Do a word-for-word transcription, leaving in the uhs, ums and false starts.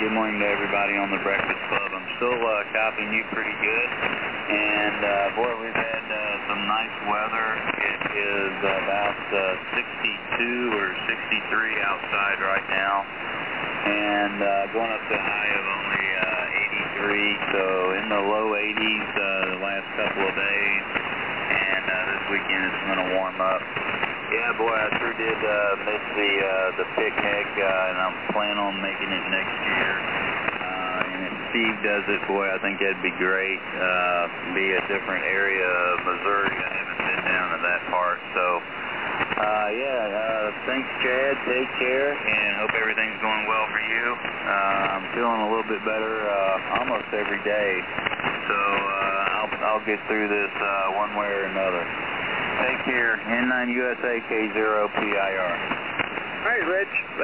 good morning to everybody on the Breakfast Club. I'm still uh, copying you pretty good. And, uh, boy, we've had uh, some nice weather. It is about uh, sixty-two or sixty-three outside right now. And uh, going up to a high of only uh, eighty-three, so in the low eighties uh, the last couple of days. And uh, this weekend it's going to warm up. Yeah, boy, I sure did uh, miss the uh, the picnic, uh, and I'm planning on making it next year. Uh, and if Steve does it, boy, I think that'd be great. Uh, be a different area of Missouri. I haven't been down to that part, so uh, yeah. Uh, thanks, Chad. Take care, and hope everything's going well for you. Uh, I'm feeling a little bit better uh, almost every day, so uh, I'll I'll get through this uh, one way or another. Take care. N nine U S A K zero P I R. All right, Rich.